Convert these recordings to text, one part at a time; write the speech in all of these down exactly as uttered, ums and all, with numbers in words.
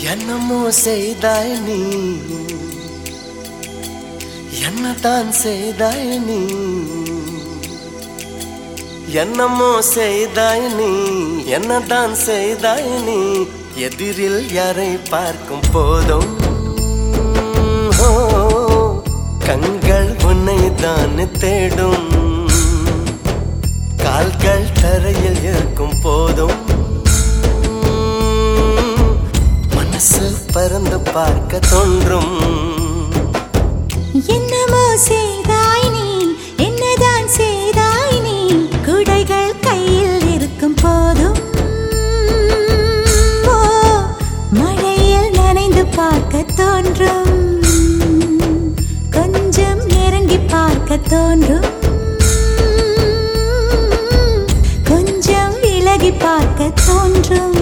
என்னமோ செய்தாய் நீ, என்னதான் செய்தாய் நீ, என்னமோ செய்தாய் நீ, என்னதான் செய்தாய் நீ. எதிரில் யாரை பார்க்கும் போதும் கண்கள் உன்னை தான் தேடும். கால்கள் தரையில் இருக்கும் போதும் மனசு பறந்து பார்க்க தோன்றும். என்னமோ செய்தாய் நீ, என்னதான் செய்தாய் நீ. குடைகள் கையில் இருக்கும் போதும் மழையில் நனைந்து பார்க்க தோன்றும். கொஞ்சம் நெருங்கி பார்க்க தோன்றும், கொஞ்சம் விலகி பார்க்க தோன்றும்.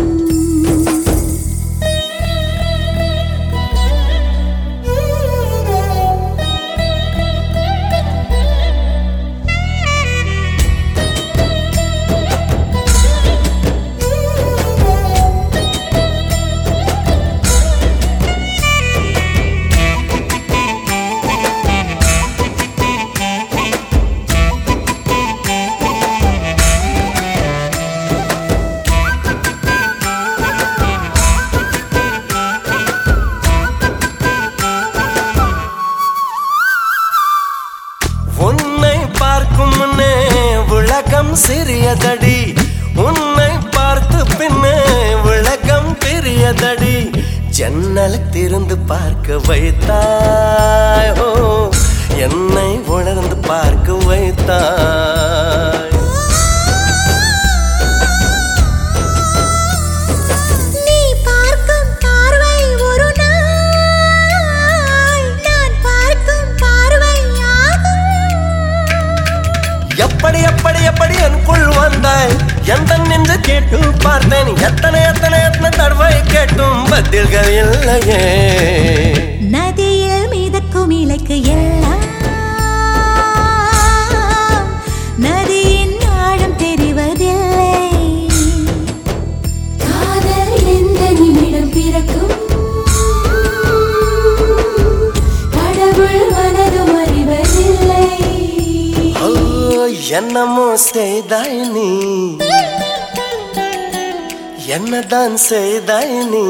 சிறியதடி உன்னை பார்த்து பின்னே விளக்கம் பெரியதடி. ஜன்னல் திறந்து பார்க்க வைத்தாய், ஓ என்னை உணர்ந்து பார்க்க வைத்தாய். நீ பார்க்கும் பார்வை ஒரு நாள் நான் பார்க்கும் பார்வை ஆகும். எப்படி எப்படி எப்படி எனக்குள் வந்தாய், எந்த நின்று கேட்டு பார்த்தேன். எத்தனை எத்தனை எத்தனை தடவை கேட்டும் பதில்கள் இல்லையே. நதியில் மிதக்கும் இலைக்கு எல்லாம் நதியின் ஆழம் தெரிவதில்லை. காதல் எந்த நிமிடம் பிறக்கும் கடவுள் மனதும் அறிவதில்லை. என்னமோ செய்தாய் நீ, என்னதான் செய்தாய் நீ.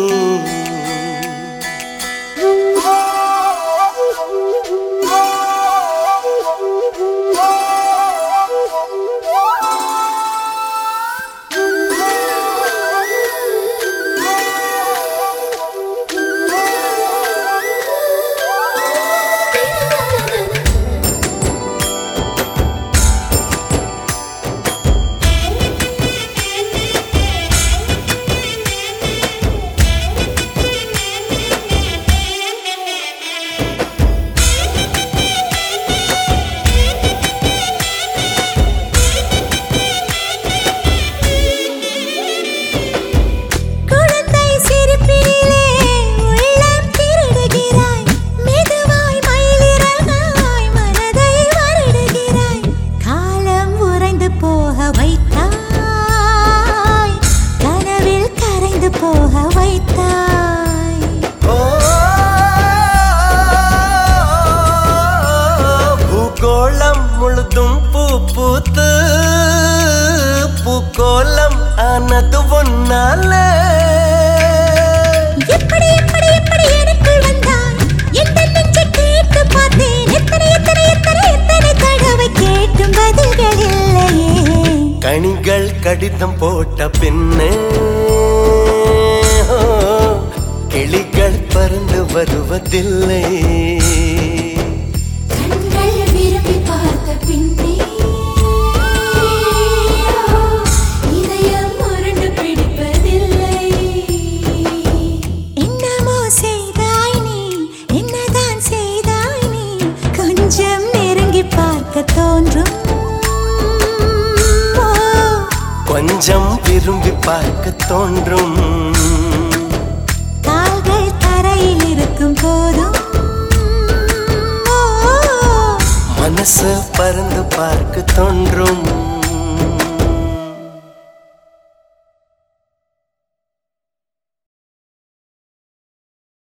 முழுதும் பூ பூத்து பூக்கோலம் ஆனது ஒன்னால. எப்படி எப்படி எப்படி எனக்குள் வந்தாய், எந்த நெஞ்சை கேட்டு பார்த்தேன். எத்தனை எத்தனை எத்தனை எத்தனை தடவை கேட்டும் பதில்கள் இல்லையே. கனிகள் கடிதம் போட்ட பின்னே கிளிகள் பறந்து வருவதில்லை. தோன்றும் கொஞ்சம் விரும்பி பார்க்க தோன்றும். கால்கள் தரையில் இருக்கும் போதும் மனசு பறந்து பார்க்க தோன்றும்.